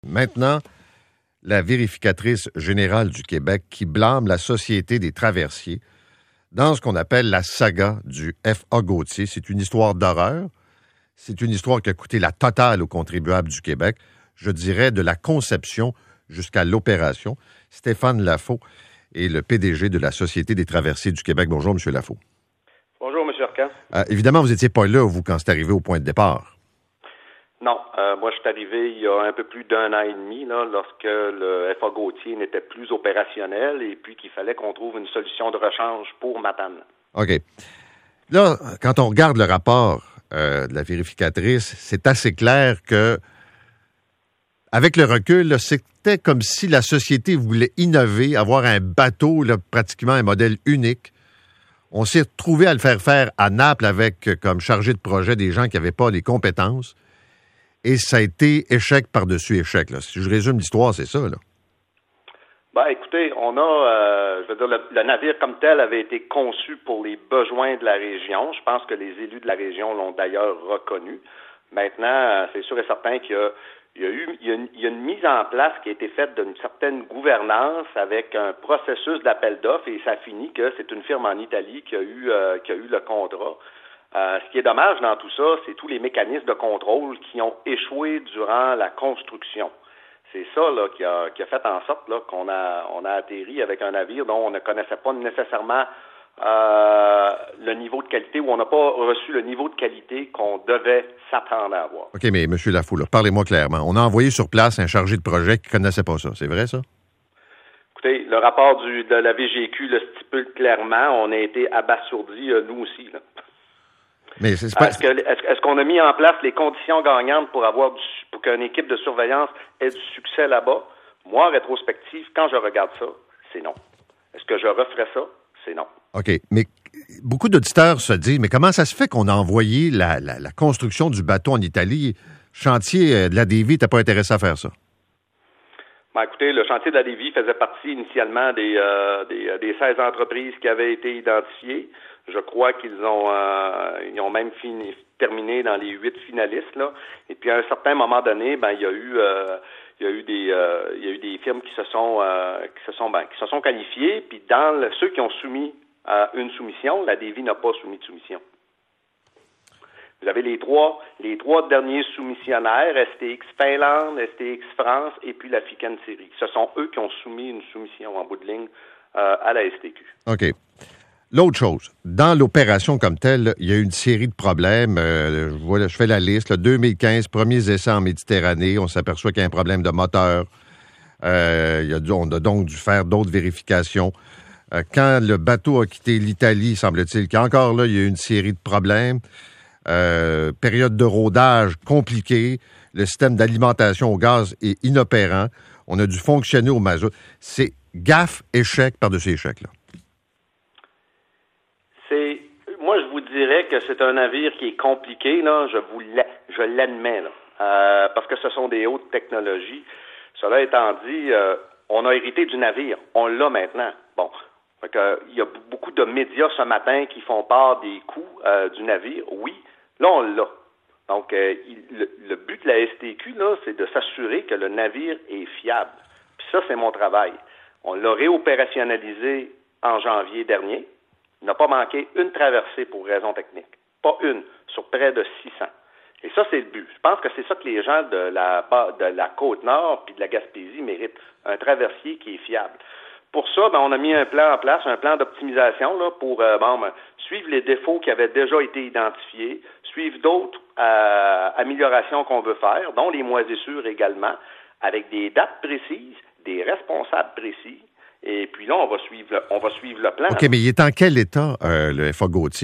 Maintenant, la vérificatrice générale du Québec qui blâme la Société des traversiers dans ce qu'on appelle la saga du F.A. Gauthier. C'est une histoire d'horreur. C'est une histoire qui a coûté la totale aux contribuables du Québec, je dirais de la conception jusqu'à l'opération. Stéphane Lafaux est le PDG de la Société des traversiers du Québec. Bonjour, M. Lafaux. Bonjour, M. Arcan. Évidemment, vous n'étiez pas là, vous, quand c'est arrivé au point de départ. Non, moi, je suis arrivé il y a un peu plus d'un an et demi, là, lorsque le F.A. Gauthier n'était plus opérationnel et puis qu'il fallait qu'on trouve une solution de rechange pour Matane. OK. Là, quand on regarde le rapport de la vérificatrice, c'est assez clair que, avec le recul, là, c'était comme si la société voulait innover, avoir un bateau, là, pratiquement un modèle unique. On s'est retrouvé à le faire à Naples avec comme chargé de projet des gens qui n'avaient pas les compétences. Et ça a été échec par-dessus échec. Là. Si je résume l'histoire, c'est ça. Là. Ben, écoutez, on a, je veux dire, le navire comme tel avait été conçu pour les besoins de la région. Je pense que les élus de la région l'ont d'ailleurs reconnu. Maintenant, c'est sûr et certain qu'il y a une mise en place qui a été faite d'une certaine gouvernance avec un processus d'appel d'offres et ça finit que c'est une firme en Italie qui a eu le contrat. Ce qui est dommage dans tout ça, c'est tous les mécanismes de contrôle qui ont échoué durant la construction. C'est ça là qui a fait en sorte là qu'on a atterri avec un navire dont on ne connaissait pas nécessairement le niveau de qualité ou on n'a pas reçu le niveau de qualité qu'on devait s'attendre à avoir. OK, mais M. Lafaux, là, parlez-moi clairement. On a envoyé sur place un chargé de projet qui ne connaissait pas ça. C'est vrai, ça? Écoutez, le rapport de la VGQ le stipule clairement. On a été abasourdis, nous aussi, là. Mais c'est pas... Est-ce qu'on a mis en place les conditions gagnantes pour qu'une équipe de surveillance ait du succès là-bas? Moi, en rétrospective, quand je regarde ça, c'est non. Est-ce que je referais ça? C'est non. OK, mais beaucoup d'auditeurs se disent, mais comment ça se fait qu'on a envoyé la construction du bateau en Italie? Chantier de la Davie n'était pas intéressé à faire ça? Ben, écoutez, le chantier de la Davie faisait partie initialement des 16 entreprises qui avaient été identifiées. Je crois qu'ils ont même terminé dans les 8 finalistes là. Et puis à un certain moment donné, ben il y a eu des firmes qui se sont qualifiées. Puis dans ceux qui ont soumis une soumission, la Davie n'a pas soumis de soumission. Vous avez les trois derniers soumissionnaires, STX Finlande, STX France et puis la Fican Série. Ce sont eux qui ont soumis une soumission en bout de ligne à la STQ. OK. L'autre chose, dans l'opération comme telle, il y a eu une série de problèmes. Je fais la liste. Là, 2015, premiers essais en Méditerranée. On s'aperçoit qu'il y a un problème de moteur. On a donc dû faire d'autres vérifications. Quand le bateau a quitté l'Italie, semble-t-il qu'encore là, il y a eu une série de problèmes. Période de rodage compliquée. Le système d'alimentation au gaz est inopérant. On a dû fonctionner au mazout. C'est gaffe, échec par-dessus échec, là. Moi, je vous dirais que c'est un navire qui est compliqué, là. Je l'admets, là, parce que ce sont des hautes technologies. Cela étant dit, on a hérité du navire. On l'a maintenant. Bon. Il y a beaucoup de médias ce matin qui font part des coûts du navire. Oui, là, on l'a. Donc, le but de la STQ, là, c'est de s'assurer que le navire est fiable. Puis ça, c'est mon travail. On l'a réopérationnalisé en janvier dernier. Il n'a pas manqué une traversée pour raison technique. Pas une, sur près de 600. Et ça, c'est le but. Je pense que c'est ça que les gens de la Côte-Nord puis de la Gaspésie méritent. Un traversier qui est fiable. Pour ça, on a mis un plan en place, un plan d'optimisation là, pour suivre les défauts qui avaient déjà été identifiés, suivre d'autres améliorations qu'on veut faire, dont les moisissures également, avec des dates précises, des responsables précis. Et puis là, on va suivre le plan. OK, mais il est en quel état, le F.A. Gauthier?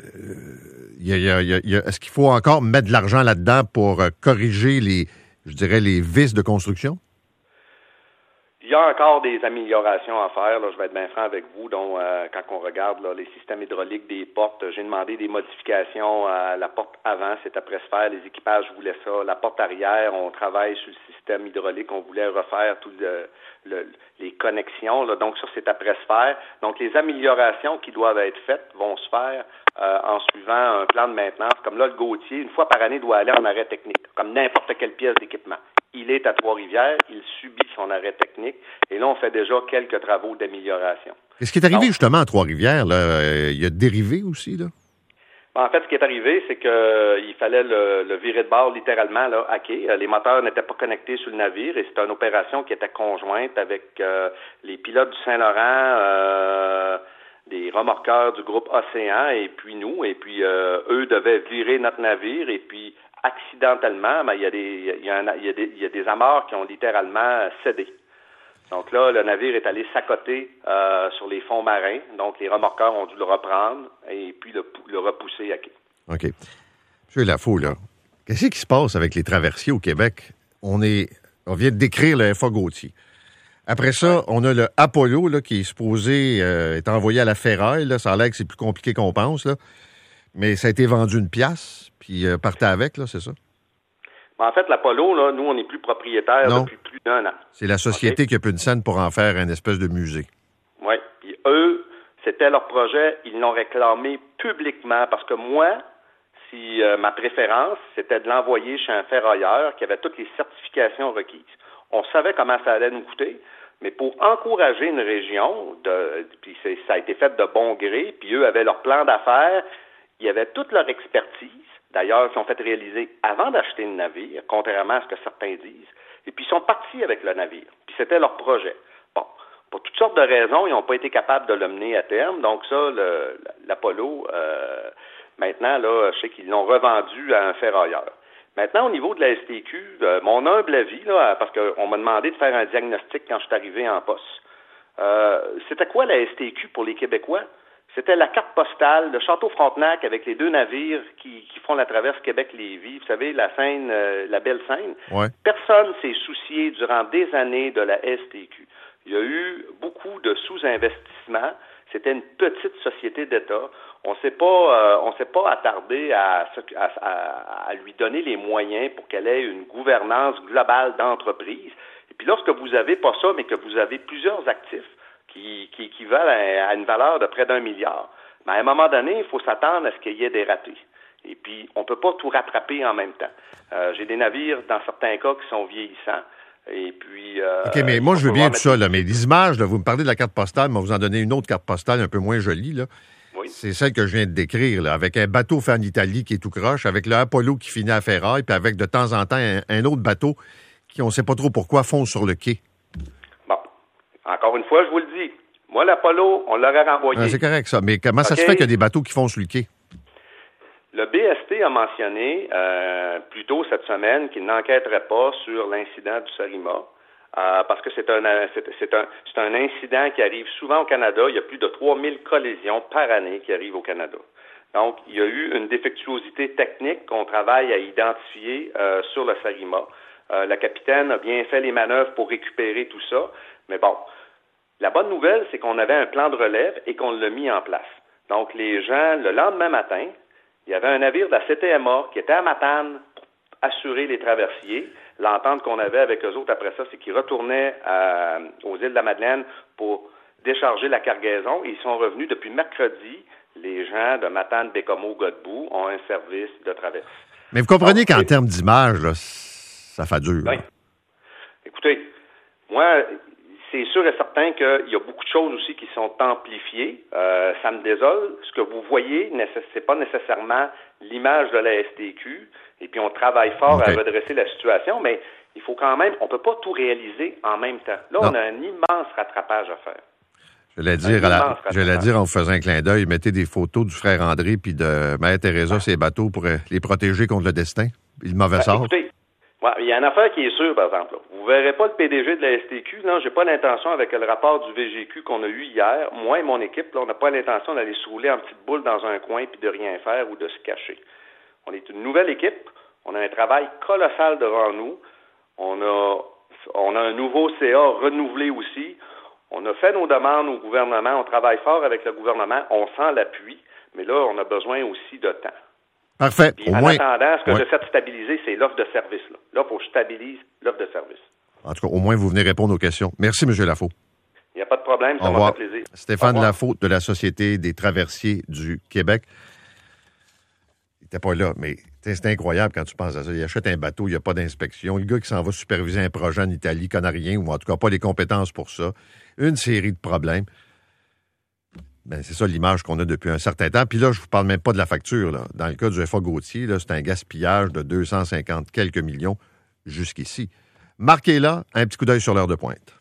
Est-ce qu'il faut encore mettre de l'argent là-dedans pour corriger les vices de construction? Il y a encore des améliorations à faire. Là, je vais être bien franc avec vous. Donc, quand on regarde là, les systèmes hydrauliques des portes, j'ai demandé des modifications à la porte avant, c'est après se faire. Les équipages voulaient ça. La porte arrière, on travaille sur le système hydraulique. On voulait refaire tout les connexions. Là, donc, ça, c'est après se faire. Donc, les améliorations qui doivent être faites vont se faire en suivant un plan de maintenance. Comme là, le Gauthier, une fois par année, doit aller en arrêt technique, comme n'importe quelle pièce d'équipement. Il est à Trois-Rivières, il subit son arrêt technique, et là, on fait déjà quelques travaux d'amélioration. Qu'est-ce qui est arrivé justement à Trois-Rivières? Il y a dérivé aussi, là? En fait, ce qui est arrivé, c'est qu'il fallait le virer de bord littéralement là, à quai. Les moteurs n'étaient pas connectés sur le navire et c'était une opération qui était conjointe avec les pilotes du Saint-Laurent, des remorqueurs du groupe Océan et puis nous. Et puis eux devaient virer notre navire et puis accidentellement, il y a des amarres qui ont littéralement cédé. Donc là, le navire est allé s'accoter sur les fonds marins. Donc, les remorqueurs ont dû le reprendre et puis le repousser à quai. OK. M. Lafaux, là, qu'est-ce qui se passe avec les traversiers au Québec? On vient de décrire le FA Gauthier. Après ça, on a le Apollo là, qui est supposé être envoyé à la ferraille. Là. Ça a l'air que c'est plus compliqué qu'on pense. Là. Mais ça a été vendu une pièce, puis partez avec, là, c'est ça? En fait, l'Apollo, là, nous, on n'est plus propriétaire depuis plus d'1 an. C'est la société qui a pu une scène pour en faire une espèce de musée. Oui. Puis eux, c'était leur projet. Ils l'ont réclamé publiquement parce que moi, ma préférence, c'était de l'envoyer chez un ferrailleur qui avait toutes les certifications requises. On savait comment ça allait nous coûter, mais pour encourager une région, puis ça a été fait de bon gré, puis eux avaient leur plan d'affaires, ils avaient toute leur expertise. D'ailleurs, ils sont fait réaliser avant d'acheter le navire, contrairement à ce que certains disent. Et puis, ils sont partis avec le navire. Puis, c'était leur projet. Bon, pour toutes sortes de raisons, ils n'ont pas été capables de le mener à terme. Donc, ça, l'Apollo, maintenant, là, je sais qu'ils l'ont revendu à un ferrailleur. Maintenant, au niveau de la STQ, mon humble avis, là, parce qu'on m'a demandé de faire un diagnostic quand je suis arrivé en poste. C'était quoi la STQ pour les Québécois? C'était la carte postale de Château-Frontenac avec les 2 navires qui font la traverse Québec-Lévis. Vous savez, la Seine, la belle Seine. Ouais. Personne s'est soucié durant des années de la STQ. Il y a eu beaucoup de sous-investissements. C'était une petite société d'État. On s'est pas attardé à lui donner les moyens pour qu'elle ait une gouvernance globale d'entreprise. Et puis lorsque vous avez pas ça, mais que vous avez plusieurs actifs, qui valent à une valeur de près d'1 milliard. Mais à un moment donné, il faut s'attendre à ce qu'il y ait des ratés. Et puis, on ne peut pas tout rattraper en même temps. J'ai des navires, dans certains cas, qui sont vieillissants. Et puis... OK, mais moi, je veux bien tout ça, là, mais les images, là, vous me parlez de la carte postale, mais vous en donnez une autre carte postale un peu moins jolie, là. Oui. C'est celle que je viens de décrire, là, avec un bateau fait en Italie qui est tout croche, avec le Apollo qui finit à ferraille, puis avec de temps en temps un autre bateau qui, on ne sait pas trop pourquoi, fonce sur le quai. Encore une fois, je vous le dis. Moi, l'Apollo, on l'aurait renvoyé. C'est correct, ça. Mais comment ça se fait qu'il y a des bateaux qui foncent sur le quai? Le BST a mentionné plus tôt cette semaine qu'il n'enquêterait pas sur l'incident du Sarima parce que c'est un incident qui arrive souvent au Canada. Il y a plus de 3000 collisions par année qui arrivent au Canada. Donc, il y a eu une défectuosité technique qu'on travaille à identifier sur le Sarima. La capitaine a bien fait les manœuvres pour récupérer tout ça. Mais bon, la bonne nouvelle, c'est qu'on avait un plan de relève et qu'on l'a mis en place. Donc, les gens, le lendemain matin, il y avait un navire de la CTMA qui était à Matane pour assurer les traversiers. L'entente qu'on avait avec eux autres après ça, c'est qu'ils retournaient aux îles de la Madeleine pour décharger la cargaison. Et ils sont revenus depuis mercredi. Les gens de Matane, Bécomo, Godbout ont un service de traverse. Mais vous comprenez qu'en termes d'image, là, ça fait dur. Oui. Écoutez, moi... C'est sûr et certain qu'il y a beaucoup de choses aussi qui sont amplifiées. Ça me désole. Ce que vous voyez, c'est pas nécessairement l'image de la STQ. Et puis, on travaille fort à redresser la situation, mais il faut quand même, on peut pas tout réaliser en même temps. Là, on a un immense rattrapage à faire. Je l'ai dire en vous faisant un clin d'œil, mettez des photos du frère André puis de Mère Teresa, ces bateaux, pour les protéger contre le destin et le mauvais sort. Écoutez, il y a une affaire qui est sûre, par exemple. Là. Vous verrez pas le PDG de la STQ. Non, j'ai pas l'intention, avec le rapport du VGQ qu'on a eu hier, moi et mon équipe, là, on n'a pas l'intention d'aller se rouler en petite boule dans un coin puis de rien faire ou de se cacher. On est une nouvelle équipe. On a un travail colossal devant nous. On a un nouveau CA renouvelé aussi. On a fait nos demandes au gouvernement. On travaille fort avec le gouvernement. On sent l'appui. Mais là, on a besoin aussi de temps. Parfait. Puis, en attendant, ce que j'essaie de stabiliser, c'est l'offre de service. Là, il faut que je stabilise l'offre de service. En tout cas, au moins, vous venez répondre aux questions. Merci, M. Lafaux. Il n'y a pas de problème, ça m'a fait plaisir. Stéphane Lafaux de la Société des traversiers du Québec. Il n'était pas là, mais C'est incroyable quand tu penses à ça. Il achète un bateau, il n'y a pas d'inspection. Le gars qui s'en va superviser un projet en Italie connaît rien, ou en tout cas pas les compétences pour ça. Une série de problèmes. Ben, c'est ça l'image qu'on a depuis un certain temps. Puis là, je vous parle même pas de la facture. Là. Dans le cas du FA Gauthier, là, c'est un gaspillage de 250 quelques millions jusqu'ici. Marquez là un petit coup d'œil sur l'heure de pointe.